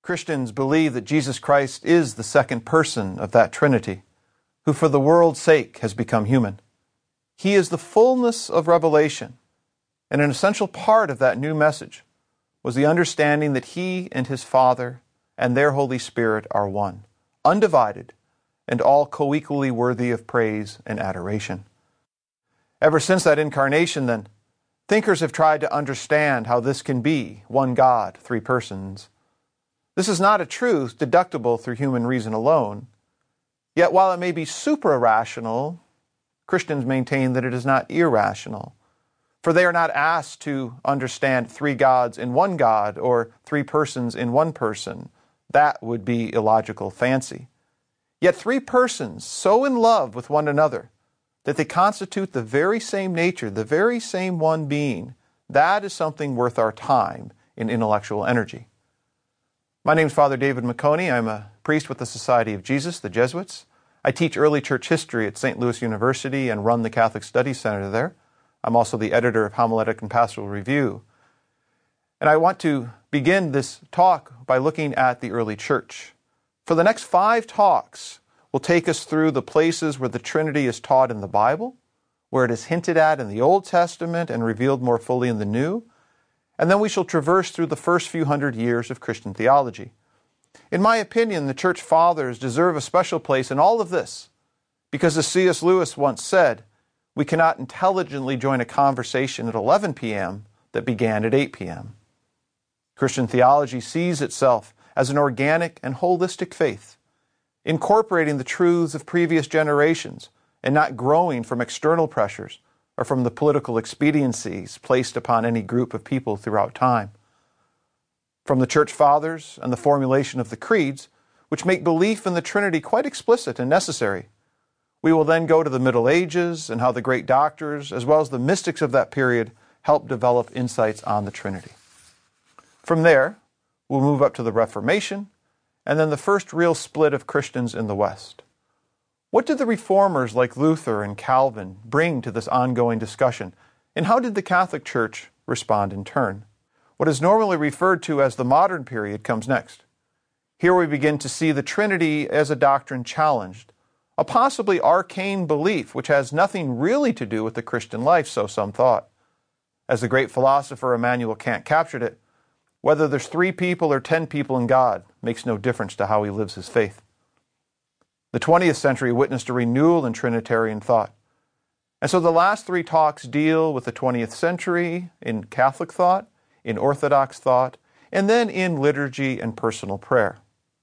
Christians believe that Jesus Christ is the second person of that Trinity, who for the world's sake has become human. He is the fullness of revelation, and an essential part of that new message was the understanding that He and His Father and their Holy Spirit are one, undivided, and all co-equally worthy of praise and adoration. Ever since that incarnation, then, thinkers have tried to understand how this can be, one God, three persons. This is not a truth deductible through human reason alone. Yet while it may be supra-rational, Christians maintain that it is not irrational. For they are not asked to understand three gods in one God or three persons in one person. That would be illogical fancy. Yet three persons so in love with one another that they constitute the very same nature, the very same one being, that is something worth our time in intellectual energy. My name is Father David McConey. I'm a priest with the Society of Jesus, the Jesuits. I teach early church history at St. Louis University and run the Catholic Studies Center there. I'm also the editor of Homiletic and Pastoral Review. And I want to begin this talk by looking at the early church. For the next 5 talks, we'll take us through the places where the Trinity is taught in the Bible, where it is hinted at in the Old Testament and revealed more fully in the New, and then we shall traverse through the first few hundred years of Christian theology. In my opinion, the Church Fathers deserve a special place in all of this, because as C.S. Lewis once said, we cannot intelligently join a conversation at 11 p.m. that began at 8 p.m. Christian theology sees itself as an organic and holistic faith, incorporating the truths of previous generations and not growing from external pressures or from the political expediencies placed upon any group of people throughout time. From the Church Fathers and the formulation of the creeds, which make belief in the Trinity quite explicit and necessary, we will then go to the Middle Ages and how the great doctors, as well as the mystics of that period, helped develop insights on the Trinity. From there, we'll move up to the Reformation, and then the first real split of Christians in the West. What did the reformers like Luther and Calvin bring to this ongoing discussion, and how did the Catholic Church respond in turn? What is normally referred to as the modern period comes next. Here we begin to see the Trinity as a doctrine challenged, a possibly arcane belief which has nothing really to do with the Christian life, so some thought. As the great philosopher Immanuel Kant captured it, whether there's 3 people or 10 people in God makes no difference to how he lives his faith. The 20th century witnessed a renewal in Trinitarian thought. And so the last 3 talks deal with the 20th century in Catholic thought, in Orthodox thought, and then in liturgy and personal prayer.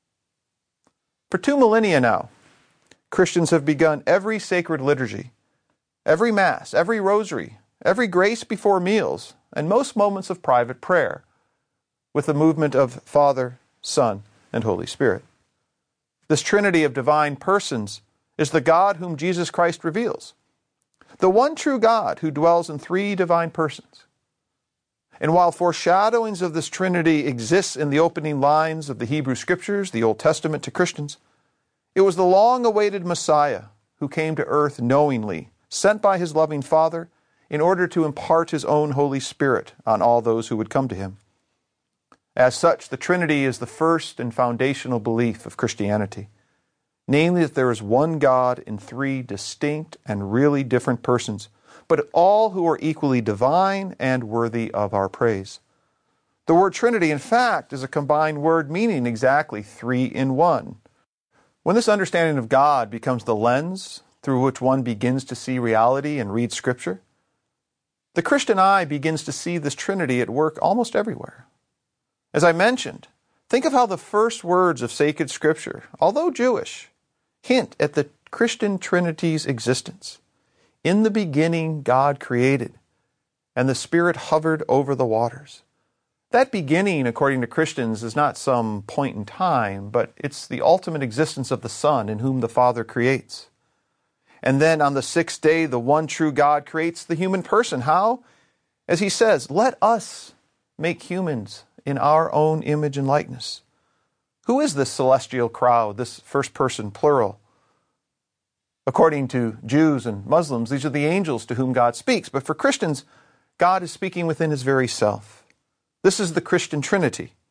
For 2 millennia now, Christians have begun every sacred liturgy, every Mass, every rosary, every grace before meals, and most moments of private prayer, with the movement of Father, Son, and Holy Spirit. This Trinity of divine persons is the God whom Jesus Christ reveals, the one true God who dwells in 3 divine persons. And while foreshadowings of this Trinity exists in the opening lines of the Hebrew Scriptures, the Old Testament to Christians, it was the long-awaited Messiah who came to earth knowingly, sent by his loving Father, in order to impart his own Holy Spirit on all those who would come to him. As such, the Trinity is the first and foundational belief of Christianity, namely that there is one God in 3 distinct and really different persons, but all who are equally divine and worthy of our praise. The word Trinity, in fact, is a combined word meaning exactly 3 in 1. When this understanding of God becomes the lens through which one begins to see reality and read Scripture, the Christian eye begins to see this Trinity at work almost everywhere. As I mentioned, think of how the first words of sacred Scripture, although Jewish, hint at the Christian Trinity's existence. In the beginning, God created, and the Spirit hovered over the waters. That beginning, according to Christians, is not some point in time, but it's the ultimate existence of the Son in whom the Father creates. And then on the 6th day, the one true God creates the human person. How? As he says, let us make humans in our own image and likeness. Who is this celestial crowd, this first person plural? According to Jews and Muslims, these are the angels to whom God speaks. But for Christians, God is speaking within his very self. This is the Christian Trinity.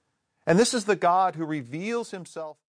And this is the God who reveals himself